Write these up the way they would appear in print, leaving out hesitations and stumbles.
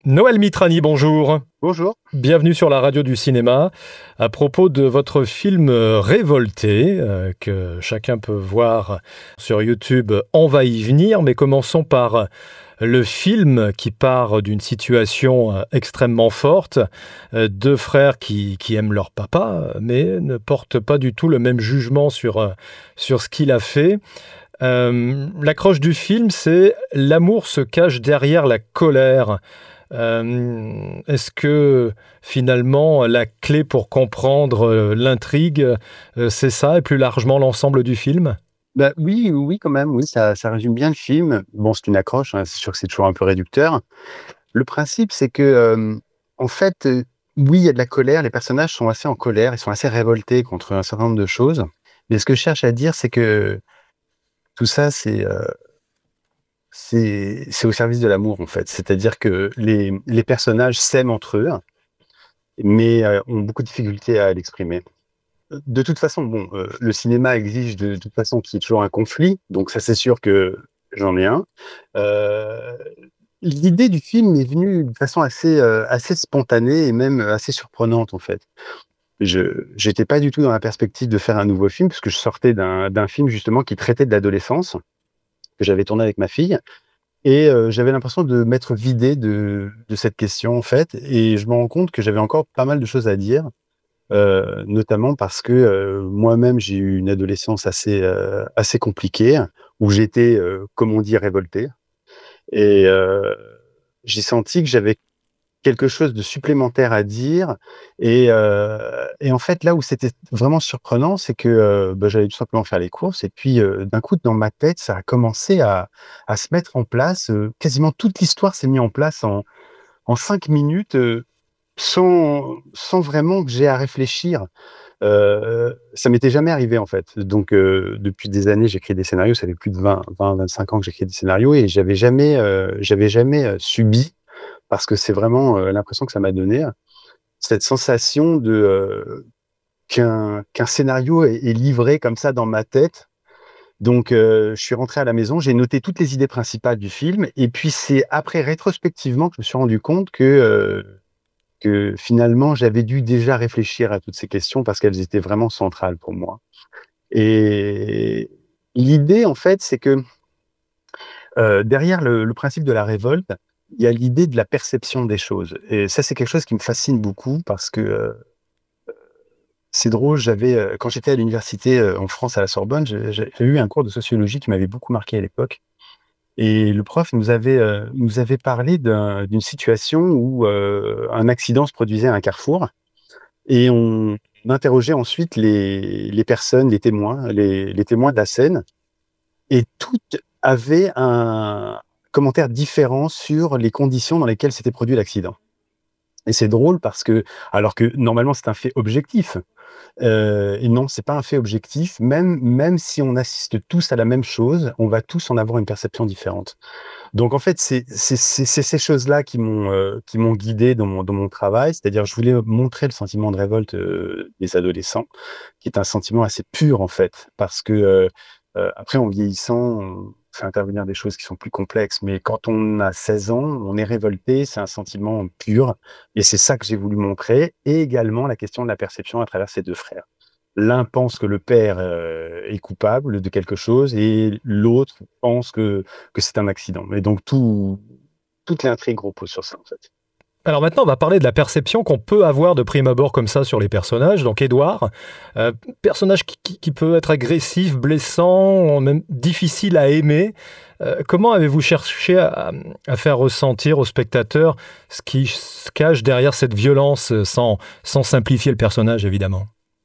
Noël Mitrani, bonjour. Bonjour. Bienvenue sur la radio du cinéma. À propos de votre film Révolté, que chacun peut voir sur YouTube, on va y venir, mais commençons par le film qui part d'une situation extrêmement forte. Deux frères qui aiment leur papa, mais ne portent pas du tout le même jugement sur ce qu'il a fait. L'accroche du film, c'est l'amour se cache derrière la colère. Est-ce que finalement la clé pour comprendre l'intrigue, c'est ça et plus largement l'ensemble du film? Bah, oui, oui, quand même, oui, ça résume bien le film. Bon, c'est une accroche, hein, c'est sûr que c'est toujours un peu réducteur. Le principe, c'est que, en fait, oui, il y a de la colère, les personnages sont assez en colère, ils sont assez révoltés contre un certain nombre de choses. Mais ce que je cherche à dire, c'est que tout ça, c'est au service de l'amour, en fait. C'est-à-dire que les personnages s'aiment entre eux, mais ont beaucoup de difficultés à l'exprimer. De toute façon, bon, le cinéma exige de toute façon qu'il y ait toujours un conflit, donc ça, c'est sûr que j'en ai un. Heu, L'idée du film m'est venue de façon assez spontanée et même assez surprenante, en fait. Je j'étais pas du tout dans la perspective de faire un nouveau film, puisque je sortais d'un film justement qui traitait de l'adolescence, que j'avais tourné avec ma fille et j'avais l'impression de m'être vidé de cette question, en fait, et je me rends compte que j'avais encore pas mal de choses à dire. Notamment parce que, moi-même j'ai eu une adolescence assez compliquée, où j'étais, comme on dit, révolté, et j'ai senti que j'avais quelque chose de supplémentaire à dire, et en fait, là où c'était vraiment surprenant, c'est que, bah, j'allais tout simplement faire les courses et puis, d'un coup, dans ma tête, ça a commencé à se mettre en place, quasiment toute l'histoire s'est mis en place en 5 minutes, sans vraiment que j'ai à réfléchir. Ça m'était jamais arrivé, en fait. Donc, depuis des années, j'écris des scénarios. Ça fait plus de 25 ans que j'écris des scénarios et j'avais jamais subi, parce que c'est vraiment, l'impression que ça m'a donné, cette sensation de, qu'un scénario est livré comme ça dans ma tête. Donc, je suis rentré à la maison, j'ai noté toutes les idées principales du film et puis c'est après, rétrospectivement, que je me suis rendu compte que finalement, j'avais dû déjà réfléchir à toutes ces questions parce qu'elles étaient vraiment centrales pour moi. Et l'idée, en fait, c'est que, derrière le principe de la révolte, il y a l'idée de la perception des choses. Et ça, c'est quelque chose qui me fascine beaucoup parce que, c'est drôle, quand j'étais à l'université, en France, à la Sorbonne, j'ai eu un cours de sociologie qui m'avait beaucoup marqué à l'époque, et le prof nous avait parlé d'une situation où, un accident se produisait à un carrefour. Et on interrogeait ensuite les personnes, les témoins de la scène, et toutes avaient un commentaire différent sur les conditions dans lesquelles s'était produit l'accident. Et c'est drôle parce que, alors que normalement c'est un fait objectif, et non, c'est pas un fait objectif, même si on assiste tous à la même chose, on va tous en avoir une perception différente. Donc en fait, c'est ces choses-là qui m'ont guidé dans mon travail. C'est-à-dire, je voulais montrer le sentiment de révolte, des adolescents, qui est un sentiment assez pur, en fait. Parce que, après, en vieillissant, on fait intervenir des choses qui sont plus complexes. Mais quand on a 16 ans, on est révolté, c'est un sentiment pur, et c'est ça que j'ai voulu montrer, et également la question de la perception à travers ces 2 frères. L'un pense que le père, est coupable de quelque chose, et l'autre pense que c'est un accident. Et donc toute l'intrigue repose sur ça, en fait. Alors maintenant, on va parler de la perception qu'on peut avoir de prime abord comme ça sur les personnages. Donc Édouard, personnage qui peut être agressif, blessant, même difficile à aimer. Comment avez-vous cherché à faire ressentir au spectateur ce qui se cache derrière cette violence, sans simplifier le personnage, évidemment?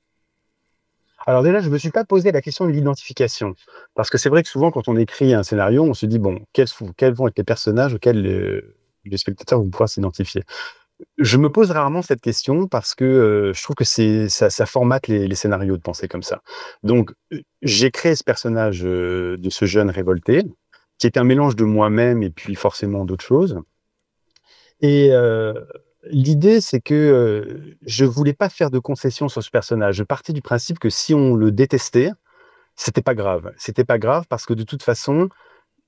Alors déjà, je me suis pas posé la question de l'identification, parce que c'est vrai que souvent quand on écrit un scénario, on se dit: «Bon, quels vont être les personnages auxquels les spectateurs vont pouvoir s'identifier?» Je me pose rarement cette question parce que, je trouve que ça formate les scénarios de penser comme ça. Donc, j'ai créé ce personnage, de ce jeune révolté, qui est un mélange de moi-même et puis forcément d'autres choses, et l'idée, c'est que, je voulais pas faire de concessions sur ce personnage. Je partais du principe que si on le détestait, c'était pas grave. C'était pas grave parce que de toute façon,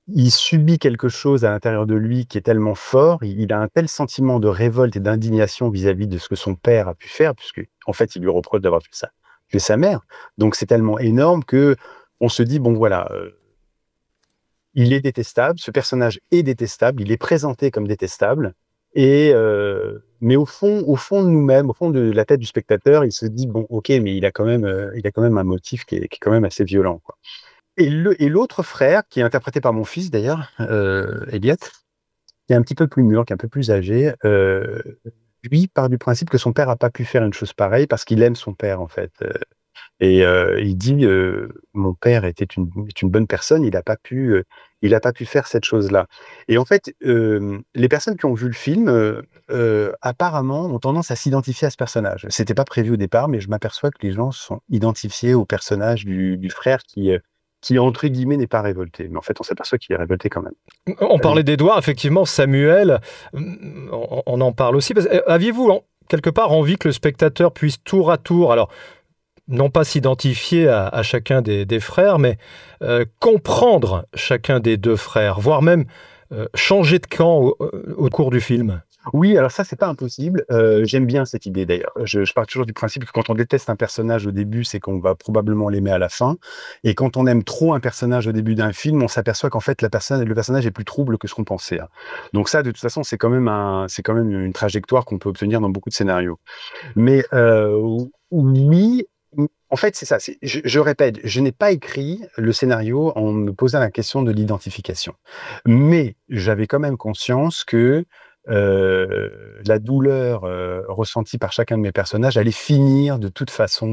il subit quelque chose à l'intérieur de lui qui est tellement fort, il a un tel sentiment de révolte et d'indignation vis-à-vis de ce que son père a pu faire, puisque en fait, il lui reproche d'avoir tué sa mère. Donc c'est tellement énorme que on se dit bon voilà, il est détestable, ce personnage est détestable, il est présenté comme détestable et mais au fond de nous-mêmes, au fond de la tête du spectateur, il se dit: «Bon, OK, mais il a quand même un motif qui est quand même assez violent, quoi». Et l'autre frère, qui est interprété par mon fils d'ailleurs, Elliot, qui est un petit peu plus mûr, qui est un peu plus âgé, lui part du principe que son père a pas pu faire une chose pareille parce qu'il aime son père, en fait, il dit, «Mon père est une bonne personne, il a pas pu faire cette chose-là» et en fait, les personnes qui ont vu le film, apparemment ont tendance à s'identifier à ce personnage. C'était pas prévu au départ, mais je m'aperçois que les gens se sont identifiés au personnage du frère qui entre guillemets «n'est pas révolté», mais en fait, on s'aperçoit qu'il est révolté quand même. On Vas-y. parlait d'Édouard, effectivement, Samuel, on en parle aussi. Aviez-vous quelque part envie que le spectateur puisse tour à tour, alors non pas s'identifier à chacun des frères, mais comprendre chacun des deux frères, voire même changer de camp au cours du film? Oui, alors ça, c'est pas impossible. J'aime bien cette idée d'ailleurs. Je pars toujours du principe que quand on déteste un personnage au début, c'est qu'on va probablement l'aimer à la fin. Et quand on aime trop un personnage au début d'un film, on s'aperçoit qu'en fait, le personnage est plus trouble que ce qu'on pensait, hein. Donc ça, de toute façon, c'est quand même une trajectoire qu'on peut obtenir dans beaucoup de scénarios. Mais oui, en fait, c'est ça. Je répète, je n'ai pas écrit le scénario en me posant la question de l'identification. Mais j'avais quand même conscience que la douleur ressentie par chacun de mes personnages allait finir de toute façon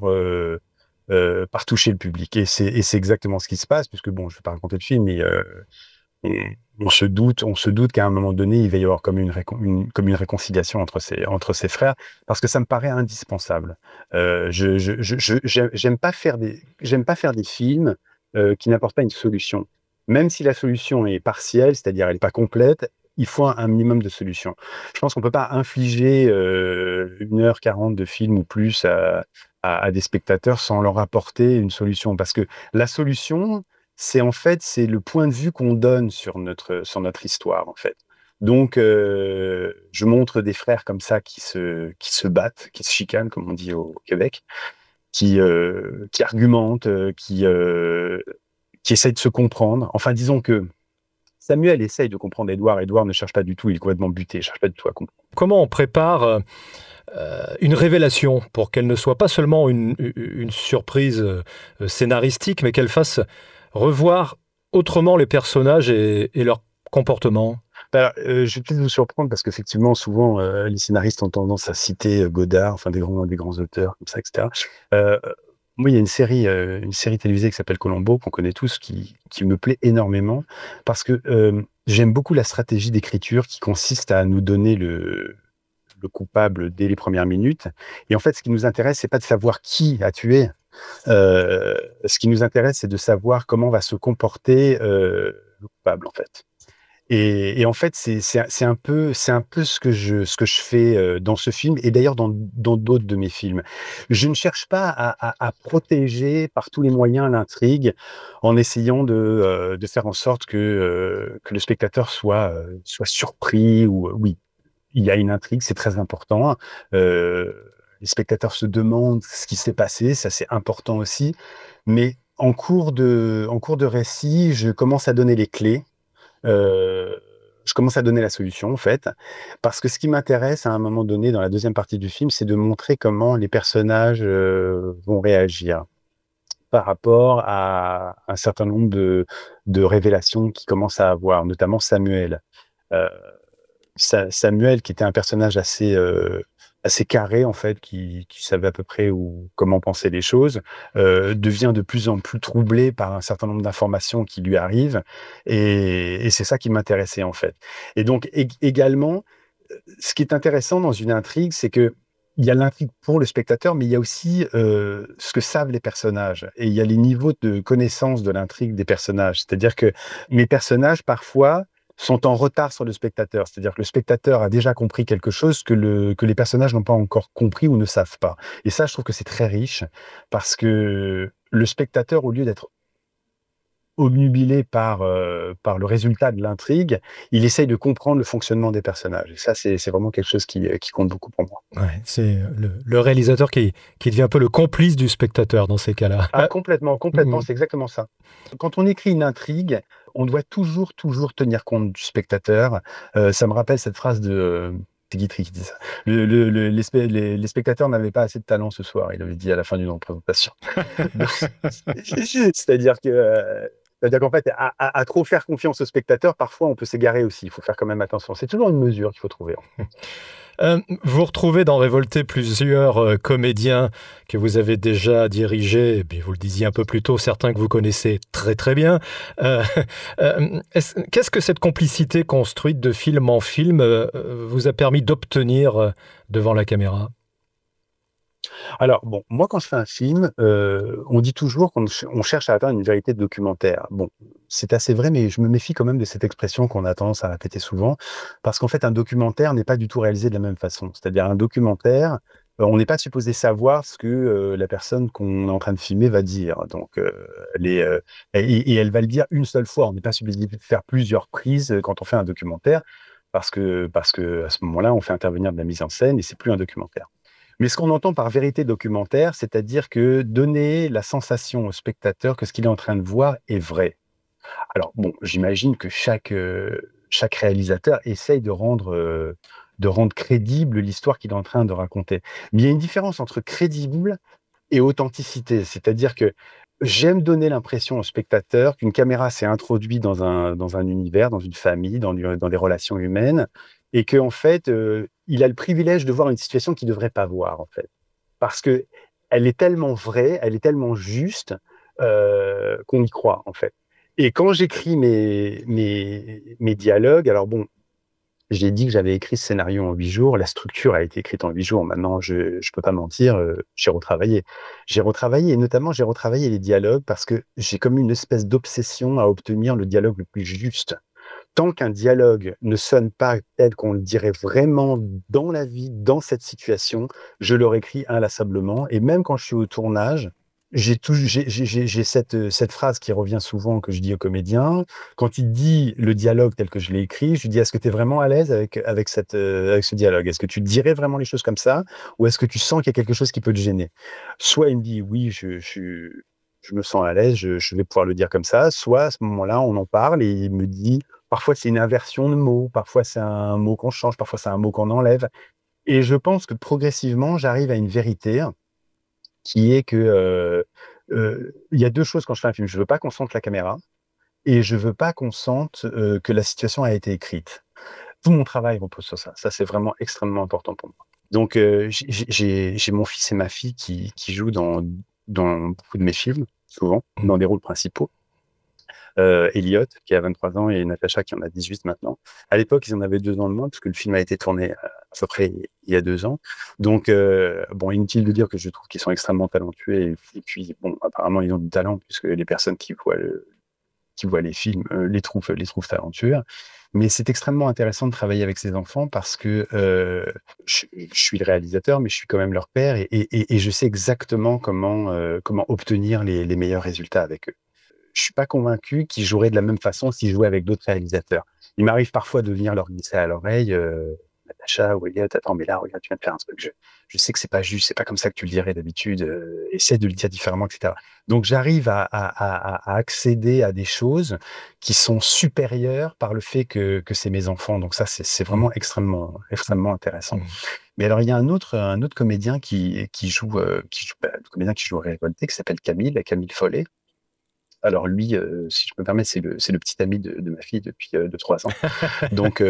par toucher le public. Et c'est exactement ce qui se passe, puisque bon, je ne vais pas raconter le film, mais on, on se doute qu'à un moment donné, il va y avoir comme une réconciliation entre ses frères, parce que ça me paraît indispensable. J'aime pas faire des films qui n'apportent pas une solution. Même si la solution est partielle, c'est-à-dire elle n'est pas complète, il faut un minimum de solution. Je pense qu'on peut pas infliger 1h40 de film ou plus à des spectateurs sans leur apporter une solution. Parce que la solution, c'est le point de vue qu'on donne sur notre histoire, en fait. Donc, je montre des frères comme ça qui se battent, qui se chicanent, comme on dit au Québec, qui argumentent, qui essayent de se comprendre. Enfin, disons que Samuel essaye de comprendre Édouard. Édouard ne cherche pas du tout, il est complètement buté, il cherche pas du tout à comprendre. Comment on prépare une révélation pour qu'elle ne soit pas seulement une surprise scénaristique, mais qu'elle fasse revoir autrement les personnages et leur comportement? Alors, je vais peut-être vous surprendre parce qu'effectivement, souvent, les scénaristes ont tendance à citer Godard, enfin des grands auteurs comme ça, etc. Euh, Moi, il y a une série télévisée qui s'appelle Columbo, qu'on connaît tous, qui me plaît énormément parce que j'aime beaucoup la stratégie d'écriture qui consiste à nous donner le coupable dès les premières minutes. Et en fait, ce qui nous intéresse, c'est pas de savoir qui a tué. Ce qui nous intéresse, c'est de savoir comment va se comporter le coupable, en fait. Et en fait, c'est un peu ce que je fais dans ce film et d'ailleurs dans d'autres de mes films. Je ne cherche pas à protéger par tous les moyens l'intrigue en essayant de faire en sorte que le spectateur soit surpris ou oui, il y a une intrigue, c'est très important. Les spectateurs se demandent ce qui s'est passé, ça c'est important aussi. Mais en cours de récit, je commence à donner les clés. Heu, je commence à donner la solution, en fait, parce que ce qui m'intéresse à un moment donné dans la deuxième partie du film, c'est de montrer comment les personnages, vont réagir par rapport à un certain nombre de révélations qu'ils commencent à avoir, notamment Samuel. Heu, Samuel qui était un personnage assez carré en fait, qui savait à peu près comment penser les choses, devient de plus en plus troublé par un certain nombre d'informations qui lui arrivent et c'est ça qui m'intéressait en fait. Et donc également, ce qui est intéressant dans une intrigue, c'est que il y a l'intrigue pour le spectateur, mais il y a aussi, ce que savent les personnages et il y a les niveaux de connaissance de l'intrigue des personnages. C'est-à-dire que mes personnages, parfois, sont en retard sur le spectateur. C'est-à-dire que le spectateur a déjà compris quelque chose que les personnages n'ont pas encore compris ou ne savent pas. Et ça, je trouve que c'est très riche parce que le spectateur, obnubilé par le résultat de l'intrigue, il essaye de comprendre le fonctionnement des personnages. Et ça, c'est vraiment quelque chose qui compte beaucoup pour moi. Ouais, c'est le réalisateur qui devient un peu le complice du spectateur dans ces cas-là. Ah, complètement, complètement, Mhm. c'est exactement ça. Quand on écrit une intrigue, on doit toujours, toujours tenir compte du spectateur. Ça me rappelle cette phrase de c'est Guitry qui dit ça. Les spectateurs n'avaient pas assez de talent ce soir, il avait dit à la fin d'une représentation. Donc, c'est-à-dire qu'en fait, à trop faire confiance au spectateur, parfois on peut s'égarer aussi. Il faut faire quand même attention. C'est toujours une mesure qu'il faut trouver. Vous retrouvez dans Révolté plusieurs comédiens que vous avez déjà dirigés, et puis vous le disiez un peu plus tôt, certains que vous connaissez très très bien. Euh, Qu'est-ce que cette complicité construite de film en film vous a permis d'obtenir devant la caméra? Alors, bon, moi, quand je fais un film, on dit toujours on cherche à atteindre une vérité de documentaire. Bon, c'est assez vrai, mais je me méfie quand même de cette expression qu'on a tendance à répéter souvent, parce qu'en fait, un documentaire n'est pas du tout réalisé de la même façon. C'est-à-dire, un documentaire, on n'est pas supposé savoir ce que la personne qu'on est en train de filmer va dire. Donc, et elle va le dire une seule fois. On n'est pas supposé faire plusieurs prises quand on fait un documentaire, parce que à ce moment-là, on fait intervenir de la mise en scène et c'est plus un documentaire. Mais ce qu'on entend par vérité documentaire, c'est-à-dire que donner la sensation au spectateur que ce qu'il est en train de voir est vrai. Alors bon, j'imagine que chaque réalisateur essaye de rendre crédible l'histoire qu'il est en train de raconter. Mais il y a une différence entre crédible et authenticité. C'est-à-dire que j'aime donner l'impression au spectateur qu'une caméra s'est introduite dans un univers, dans une famille, dans des relations humaines, et qu'en fait, il a le privilège de voir une situation qu'il ne devrait pas voir, en fait. Parce que elle est tellement vraie, elle est tellement juste, qu'on y croit, en fait. Et quand j'écris mes dialogues, alors bon, j'ai dit que j'avais écrit ce scénario en 8 jours. La structure a été écrite en 8 jours. Maintenant, je peux pas mentir, j'ai retravaillé. J'ai retravaillé et notamment, j'ai retravaillé les dialogues parce que j'ai comme une espèce d'obsession à obtenir le dialogue le plus juste. Tant qu'un dialogue ne sonne pas tel qu'on le dirait vraiment dans la vie, dans cette situation, je le réécris inlassablement. Et même quand je suis au tournage, j'ai cette phrase qui revient souvent que je dis aux comédiens. Quand il dit le dialogue tel que je l'ai écrit, je lui dis, est-ce que tu es vraiment à l'aise avec ce dialogue? Est-ce que tu dirais vraiment les choses comme ça? Ou est-ce que tu sens qu'il y a quelque chose qui peut te gêner? Soit il me dit, oui, je me sens à l'aise, je vais pouvoir le dire comme ça. Soit à ce moment-là, on en parle et il me dit, parfois c'est une inversion de mots, parfois c'est un mot qu'on change, parfois c'est un mot qu'on enlève. Et je pense que progressivement, j'arrive à une vérité qui est que il y a deux choses quand je fais un film. Je veux pas qu'on sente la caméra et je veux pas qu'on sente que la situation a été écrite. Tout mon travail repose sur ça. Ça, c'est vraiment extrêmement important pour moi. Donc, j'ai mon fils et ma fille qui jouent dans beaucoup de mes films, souvent, dans des rôles principaux. Elliot, qui a 23 ans, et Natacha, qui en a 18 maintenant. À l'époque, ils en avaient 2 ans de moins, parce que le film a été tourné à peu près il y a 2 ans. Donc, bon, inutile de dire que je trouve qu'ils sont extrêmement talentueux. Et puis, bon, apparemment, ils ont du talent, puisque les personnes qui voient les films les trouvent talentueux. Mais c'est extrêmement intéressant de travailler avec ces enfants parce que je suis le réalisateur, mais je suis quand même leur père et je sais exactement comment obtenir les meilleurs résultats avec eux. Je suis pas convaincu qu'ils joueraient de la même façon s'ils jouaient avec d'autres réalisateurs. Il m'arrive parfois de venir leur glisser à l'oreille, Natacha ou Elliot, attends, mais là, regarde, tu viens de faire un truc. Je sais que c'est pas juste, c'est pas comme ça que tu le dirais d'habitude. Essaie de le dire différemment, etc. Donc, j'arrive à accéder à des choses qui sont supérieures par le fait que c'est mes enfants. Donc, ça, c'est vraiment extrêmement intéressant. Mais alors, il y a un autre comédien le comédien qui joue à Révolté, qui s'appelle Camille Follet. Alors lui, si je peux me permettre, c'est le petit ami de ma fille depuis 2-3 ans. Donc,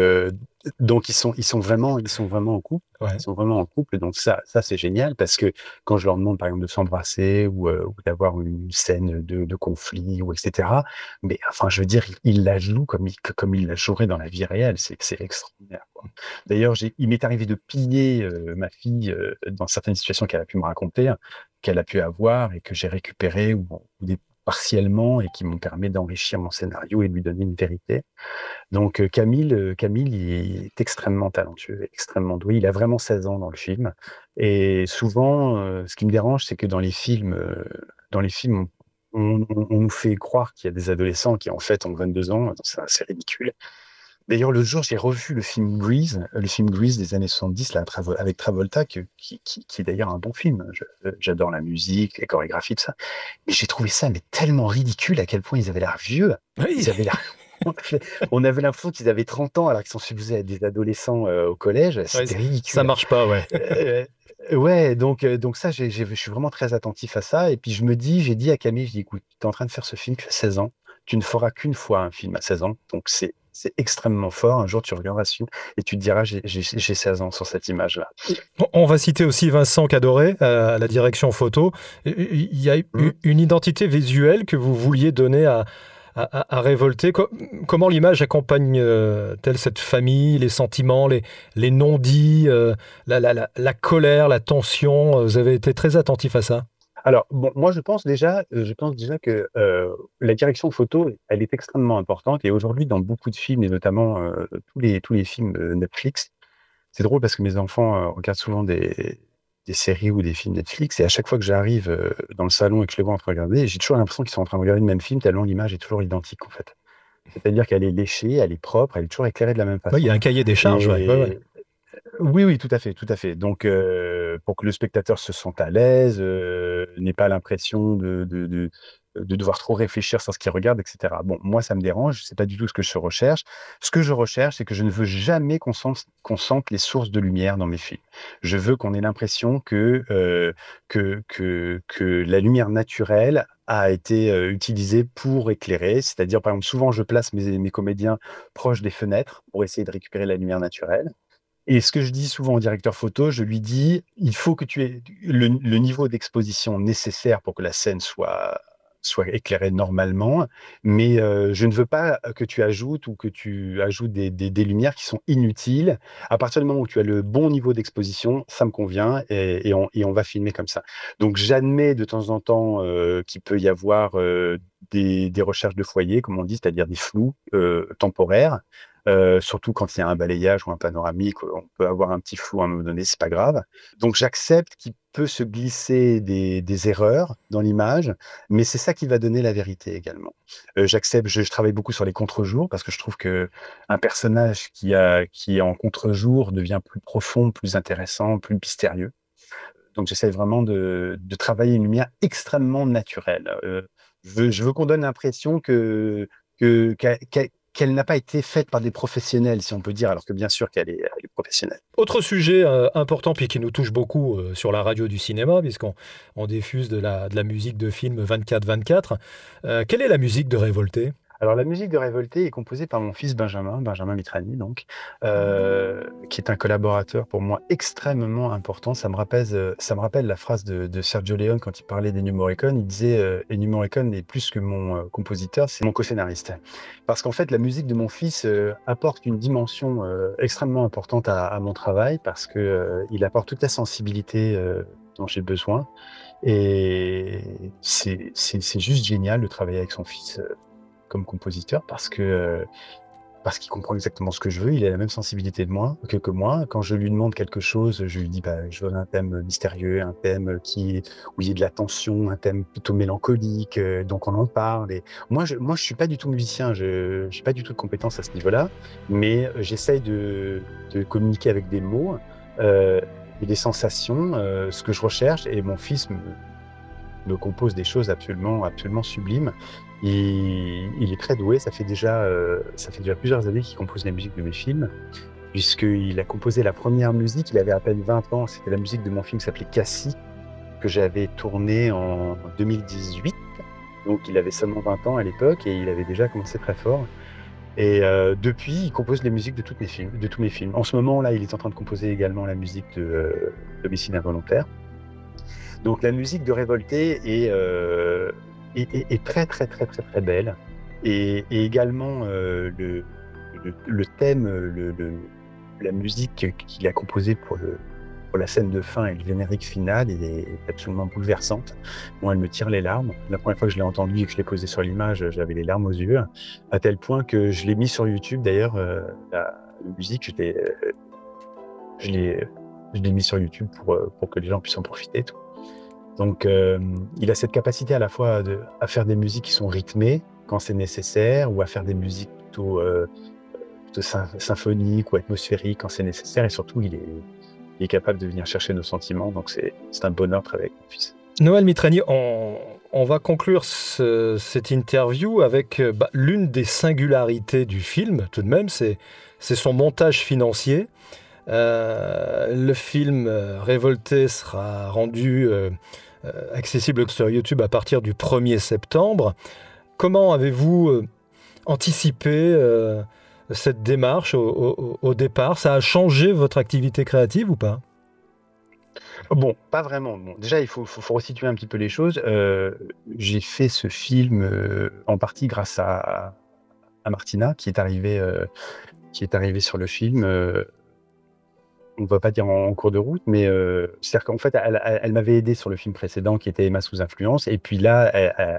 ils sont vraiment en couple. Ouais. Ils sont vraiment en couple. Donc ça c'est génial parce que quand je leur demande par exemple de s'embrasser ou d'avoir une scène de conflit ou etc. Mais enfin, je veux dire, ils la jouent comme ils la joueraient dans la vie réelle. C'est extraordinaire, quoi. D'ailleurs, il m'est arrivé de piller ma fille dans certaines situations qu'elle a pu me raconter, hein, qu'elle a pu avoir et que j'ai récupéré ou des partiellement et qui m'ont permis d'enrichir mon scénario et de lui donner une vérité. Donc Camille, il est extrêmement talentueux, extrêmement doué. Il a vraiment 16 ans dans le film. Et souvent, ce qui me dérange, c'est que dans les films, on nous fait croire qu'il y a des adolescents qui, en fait, ont 22 ans. C'est assez ridicule. D'ailleurs, l'autre jour, j'ai revu le film Grease des années 70, là, avec Travolta, qui est d'ailleurs un bon film. J'adore la musique, les chorégraphies, tout ça. Mais j'ai trouvé ça mais tellement ridicule à quel point ils avaient l'air vieux. Oui, Ils avaient l'air... On avait l'impression qu'ils avaient 30 ans alors qu'ils sont supposés être des adolescents au collège. ouais, C'était ça ridicule. marche pas, ouais. Euh, ouais, donc ça, je suis vraiment très attentif à ça. Et puis j'ai dit à Camille, je dis, écoute, tu es en train de faire ce film, tu as 16 ans. Tu ne feras qu'une fois un film à 16 ans. Donc c'est extrêmement fort. Un jour, tu regarderas ce film et tu te diras, j'ai 16 ans sur cette image-là. On va citer aussi Vincent Cadoré à la direction photo. Il y a Hmm. une identité visuelle que vous vouliez donner à Révolter. Comment l'image accompagne-t-elle cette famille, les sentiments, les non-dits, la colère, la tension? Vous avez été très attentif à ça. Alors, bon, moi, je pense déjà que la direction photo, elle est extrêmement importante. Et aujourd'hui, dans beaucoup de films, et notamment tous les films Netflix, c'est drôle parce que mes enfants regardent souvent des séries ou des films Netflix. Et à chaque fois que j'arrive dans le salon et que je les vois en train de regarder, j'ai toujours l'impression qu'ils sont en train de regarder le même film, tellement l'image est toujours identique, en fait. C'est-à-dire qu'elle est léchée, elle est propre, elle est toujours éclairée de la même Oui, il y façon. a un cahier des charges, ouais, ouais, ouais. Et, oui, oui, tout à fait, tout à fait. Donc, pour que le spectateur se sente à l'aise, n'ait pas l'impression de devoir trop réfléchir sur ce qu'il regarde, etc. Bon, moi, ça me dérange, c'est pas du tout ce que je recherche. Ce que je recherche, c'est que je ne veux jamais qu'on sente les sources de lumière dans mes films. Je veux qu'on ait l'impression que la lumière naturelle a été utilisée pour éclairer. C'est-à-dire, par exemple, souvent, je place mes comédiens proches des fenêtres pour essayer de récupérer la lumière naturelle. Et ce que je dis souvent au directeur photo, je lui dis, il faut que tu aies le niveau d'exposition nécessaire pour que la scène soit éclairée normalement, mais je ne veux pas que tu ajoutes ou que tu ajoutes des lumières qui sont inutiles. À partir du moment où tu as le bon niveau d'exposition, ça me convient et on va filmer comme ça. Donc j'admets de temps en temps qu'il peut y avoir des recherches de foyer, comme on dit, c'est-à-dire des flous temporaires. Surtout quand il y a un balayage ou un panoramique, on peut avoir un petit flou à un moment donné, c'est pas grave. Donc j'accepte qu'il peut se glisser des erreurs dans l'image, mais c'est ça qui va donner la vérité également. J'accepte, je travaille beaucoup sur les contre-jours parce que je trouve que un personnage qui est en contre-jour devient plus profond, plus intéressant, plus mystérieux. Donc j'essaie vraiment de travailler une lumière extrêmement naturelle. Je veux qu'on donne l'impression qu'elle n'a pas été faite par des professionnels, si on peut dire, alors que bien sûr elle est professionnelle. Autre sujet important, puis qui nous touche beaucoup sur la radio du cinéma, puisqu'on diffuse de la musique de film 24-24. Quelle est la musique de Révolté? Alors la musique de Révolté est composée par mon fils Benjamin Mitrani, donc, qui est un collaborateur pour moi extrêmement important. Ça me rappelle la phrase de Sergio Leone quand il parlait d'Ennio Morricone. Il disait Ennio Morricone n'est plus que mon compositeur, c'est mon co-scénariste. Parce qu'en fait, la musique de mon fils apporte une dimension extrêmement importante à mon travail parce que il apporte toute la sensibilité dont j'ai besoin. Et c'est juste génial de travailler avec son fils comme compositeur parce qu'il comprend exactement ce que je veux. Il a la même sensibilité que moi. Quand je lui demande quelque chose, je lui dis bah, je veux un thème mystérieux, un thème où il y ait de la tension, un thème plutôt mélancolique. Donc on en parle. Et moi, je suis pas du tout musicien. Je n'ai pas du tout de compétences à ce niveau-là, mais j'essaye de communiquer avec des mots et des sensations, ce que je recherche. Et mon fils me compose des choses absolument sublimes. Il est très doué, ça fait déjà plusieurs années qu'il compose la musique de mes films, puisqu'il a composé la première musique, il avait à peine 20 ans, c'était la musique de mon film qui s'appelait Cassie, que j'avais tourné en 2018. Donc il avait seulement 20 ans à l'époque et il avait déjà commencé très fort. Et depuis, il compose les musiques de tous mes films. En ce moment, là, il est en train de composer également la musique de Domicile involontaire. Donc la musique de Révolté est très très très très très belle et également le thème, la musique qu'il a composée pour la scène de fin et le générique final, il est absolument bouleversante. Moi, elle me tire les larmes. La première fois que je l'ai entendu et que je l'ai posé sur l'image, j'avais les larmes aux yeux, à tel point que je l'ai mis sur YouTube. D'ailleurs, la musique, je l'ai mis sur YouTube pour que les gens puissent en profiter. Donc, il a cette capacité à la fois à faire des musiques qui sont rythmées quand c'est nécessaire, ou à faire des musiques plutôt symphoniques ou atmosphériques quand c'est nécessaire. Et surtout, il est capable de venir chercher nos sentiments. Donc, c'est un bonheur de travailler avec mon fils. Noël Mitrani, on va conclure cette interview avec l'une des singularités du film, tout de même, c'est son montage financier. Le film Révolté sera rendu accessible sur YouTube à partir du 1er septembre. Comment avez-vous anticipé cette démarche au départ? Ça a changé votre activité créative ou pas? Bon, pas vraiment. Bon, déjà, il faut resituer un petit peu les choses. J'ai fait ce film en partie grâce à Martina, qui est arrivée sur le film. On ne va pas dire en cours de route, mais c'est-à-dire qu'en fait, elle m'avait aidé sur le film précédent qui était Emma sous influence. Et puis là,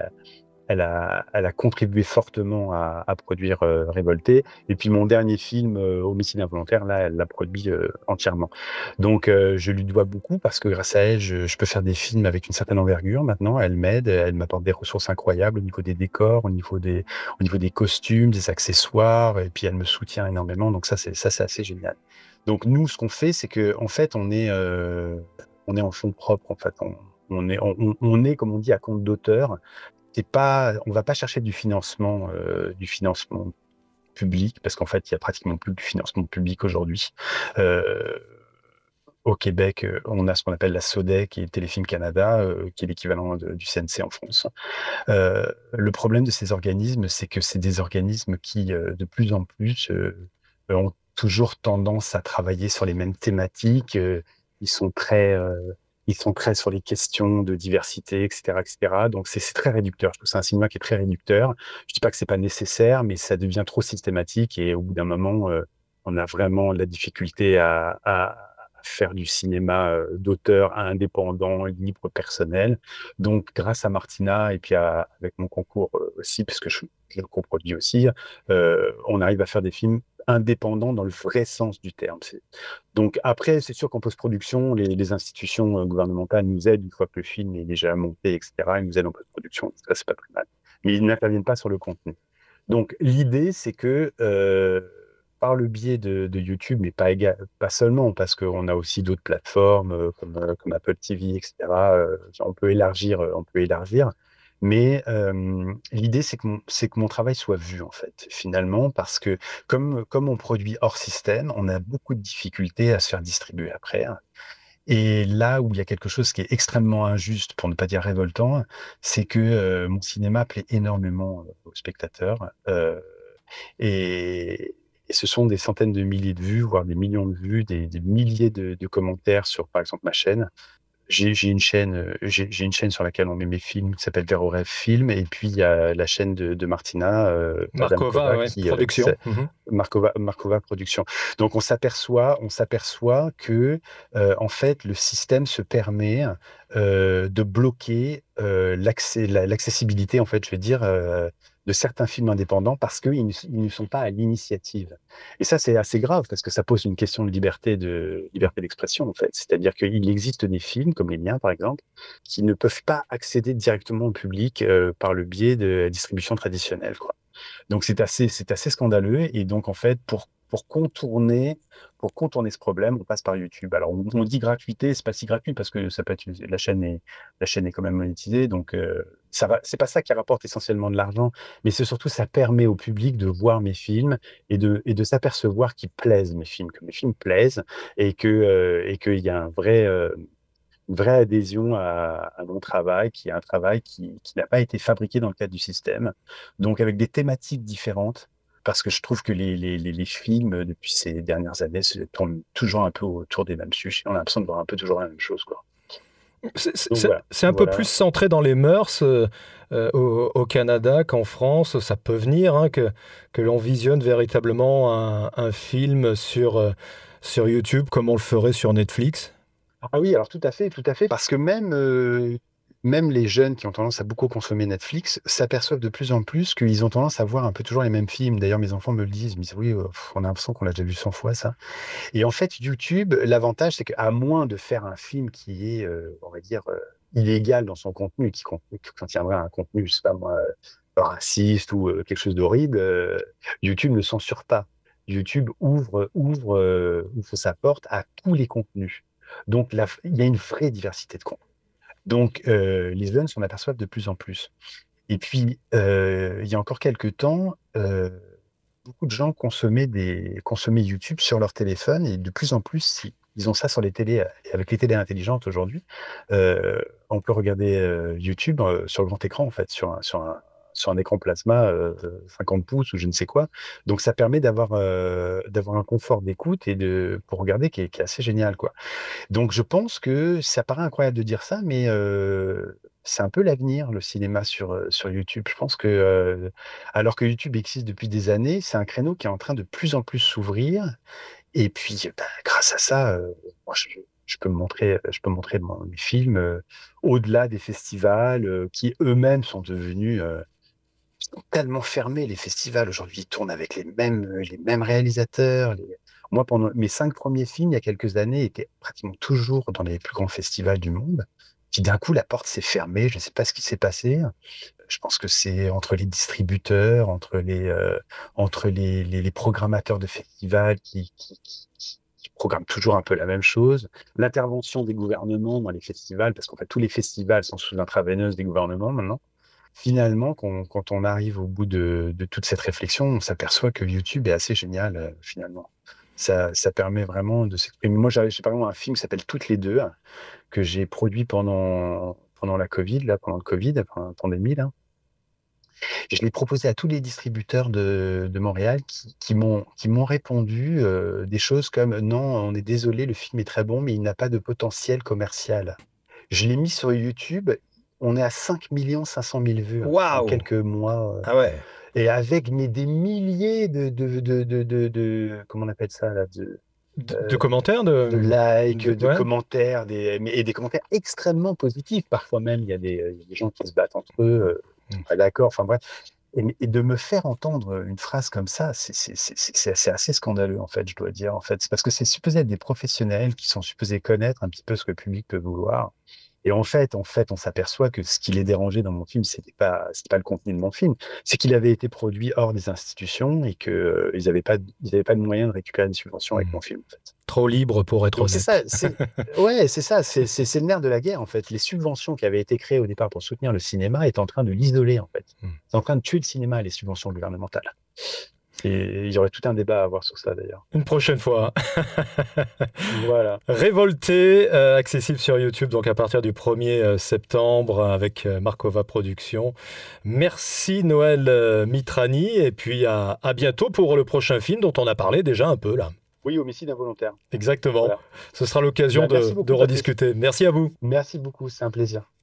elle a contribué fortement à produire Révolté. Et puis mon dernier film, Homicide involontaire, là, elle l'a produit entièrement. Donc je lui dois beaucoup parce que grâce à elle, je peux faire des films avec une certaine envergure maintenant. Elle m'aide, elle m'apporte des ressources incroyables au niveau des décors, au niveau des costumes, des accessoires, et puis elle me soutient énormément. Donc ça, c'est assez génial. Donc nous, ce qu'on fait, c'est que en fait, on est en fonds propres. En fait, on est, comme on dit, à compte d'auteur. On va pas chercher du financement public, parce qu'en fait, il y a pratiquement plus de financement public aujourd'hui. Euh, Au Québec, on a ce qu'on appelle la SODEC, qui est Téléfilm Canada, qui est l'équivalent du CNC en France. Le problème de ces organismes, c'est que c'est des organismes qui, de plus en plus, ont toujours tendance à travailler sur les mêmes thématiques. Ils sont très, euh, ils sont très sur les questions de diversité, etc., etc. Donc c'est très réducteur. Je trouve que c'est un cinéma qui est très réducteur. Je dis pas que c'est pas nécessaire, mais ça devient trop systématique et au bout d'un moment, on a vraiment la difficulté à faire du cinéma d'auteur indépendant, libre, personnel. Donc, grâce à Martina et puis avec mon concours aussi, parce que je le coproduis aussi, on arrive à faire des films indépendants dans le vrai sens du terme. Donc après, c'est sûr qu'en post-production, les institutions gouvernementales nous aident une fois que le film est déjà monté, etc. Ils nous aident en post-production, ça c'est pas plus mal. Mais ils n'interviennent pas sur le contenu. Donc l'idée, c'est que par le biais de YouTube, mais pas seulement, parce qu'on a aussi d'autres plateformes comme Apple TV, etc. On peut élargir, on peut élargir. Mais l'idée, c'est que mon travail soit vu, en fait, finalement, parce que comme on produit hors système, on a beaucoup de difficultés à se faire distribuer après, hein. Et là où il y a quelque chose qui est extrêmement injuste, pour ne pas dire révoltant, c'est que mon cinéma plaît énormément aux spectateurs. Et, et ce sont des centaines de milliers de vues, voire des millions de vues, des milliers de commentaires sur, par exemple, ma chaîne. J'ai une chaîne sur laquelle on met mes films qui s'appelle Vers au rêve film, et puis il y a la chaîne de Martina, Madame Markova, Kova, ouais, production. Mhm. Markova Production. Donc on s'aperçoit que en fait le système se permet de bloquer l'accessibilité, en fait, je vais dire, de certains films indépendants parce ils ne sont pas à l'initiative. Et ça, c'est assez grave parce que ça pose une question de liberté d'expression, en fait. C'est-à-dire qu'il existe des films, comme les miens, par exemple, qui ne peuvent pas accéder directement au public par le biais de la distribution traditionnelle, quoi. Donc c'est assez scandaleux. Et donc en fait, pour contourner ce problème, on passe par YouTube. Alors on dit gratuité, c'est pas si gratuit parce que ça peut être la chaîne est quand même monétisée. Donc c'est pas ça qui rapporte essentiellement de l'argent, mais c'est surtout ça permet au public de voir mes films et de s'apercevoir qu'ils plaisent mes films, que mes films plaisent et qu'il y a une vraie adhésion à mon travail, qui est un travail qui n'a pas été fabriqué dans le cadre du système, donc avec des thématiques différentes, parce que je trouve que les films, depuis ces dernières années, se tournent toujours un peu autour des mêmes sujets. On a l'impression de voir un peu toujours la même chose, quoi. Donc voilà, C'est un peu plus voilà. centré dans les mœurs au Canada qu'en France. Ça peut venir hein, que l'on visionne véritablement un film sur YouTube comme on le ferait sur Netflix. Ah oui, alors tout à fait, parce que même les jeunes qui ont tendance à beaucoup consommer Netflix s'aperçoivent de plus en plus qu'ils ont tendance à voir un peu toujours les mêmes films. D'ailleurs, mes enfants me le disent, ils me disent, oui, on a l'impression qu'on l'a déjà vu 100 fois, ça. Et en fait, YouTube, l'avantage, c'est qu'à moins de faire un film qui est, on va dire, illégal dans son contenu, qui contiendrait un contenu, je sais pas moi, raciste ou quelque chose d'horrible, YouTube ne censure pas. YouTube ouvre sa porte à tous les contenus. Donc là, il y a une vraie diversité de contenus. Donc les jeunes s'en aperçoivent de plus en plus. Et puis il y a encore quelques temps, beaucoup de gens consommaient YouTube sur leur téléphone et de plus en plus, si ils ont ça sur les télés, avec les télés intelligentes aujourd'hui, on peut regarder YouTube sur grand écran en fait, sur un écran plasma 50 pouces ou je ne sais quoi. Donc ça permet d'avoir un confort d'écoute et pour regarder qui est assez génial quoi. Donc je pense que ça paraît incroyable de dire ça, mais c'est un peu l'avenir, le cinéma sur YouTube. Je pense que, alors que YouTube existe depuis des années, c'est un créneau qui est en train de plus en plus s'ouvrir. Et puis, bah, grâce à ça, moi, je peux montrer mes films au-delà des festivals qui eux-mêmes sont devenus sont tellement fermés. Les festivals aujourd'hui ils tournent avec les mêmes réalisateurs. Moi, pendant mes 5 premiers films, il y a quelques années, étaient pratiquement toujours dans les plus grands festivals du monde. Puis d'un coup, la porte s'est fermée. Je ne sais pas ce qui s'est passé. Je pense que c'est entre les distributeurs, entre les programmateurs de festivals qui programment toujours un peu la même chose. L'intervention des gouvernements dans les festivals, parce qu'en fait, tous les festivals sont sous l'intraveineuse des gouvernements maintenant. Finalement, quand on arrive au bout de toute cette réflexion, on s'aperçoit que YouTube est assez génial, finalement. Ça permet vraiment de s'exprimer. Moi, j'ai par exemple un film qui s'appelle Toutes les deux, que j'ai produit pendant la Covid, là, pendant le Covid, pendant la pandémie, là. Et je l'ai proposé à tous les distributeurs de Montréal qui m'ont répondu des choses comme non, on est désolé, le film est très bon, mais il n'a pas de potentiel commercial. Je l'ai mis sur YouTube. On est à 5 500 000 vues en Waouh! quelques mois. Ah ouais. Et avec des milliers comment on appelle ça là, De euh, commentaires de likes, de ouais. commentaires, et des commentaires extrêmement positifs. Parfois même, il y a des gens qui se battent entre eux, qui sont pas d'accord. Enfin bref. Et de me faire entendre une phrase comme ça, c'est assez scandaleux, en fait, je dois dire. En fait, c'est parce que c'est supposé être des professionnels qui sont supposés connaître un petit peu ce que le public peut vouloir. Et en fait, on s'aperçoit que ce qui les dérangeait dans mon film, c'était pas le contenu de mon film, c'est qu'il avait été produit hors des institutions et que ils avaient pas de moyen de récupérer des subventions avec Hmm. mon film, en fait. Trop libre pour être Donc c'est ça, honnête. ouais, c'est ça, c'est le nerf de la guerre, en fait. Les subventions qui avaient été créées au départ pour soutenir le cinéma est en train de l'isoler, en fait. Hmm. C'est en train de tuer le cinéma, les subventions gouvernementales. Et il y aurait tout un débat à avoir sur ça, d'ailleurs. Une prochaine fois. Voilà. Révolté, accessible sur YouTube donc à partir du 1er septembre avec Markova Productions. Merci Noël Mitrani et puis à bientôt pour le prochain film dont on a parlé déjà un peu là. Oui, homicide involontaire. Exactement. Voilà. Ce sera l'occasion Ben, merci de beaucoup, Patrick. rediscuter. Merci à vous. Merci beaucoup, c'est un plaisir.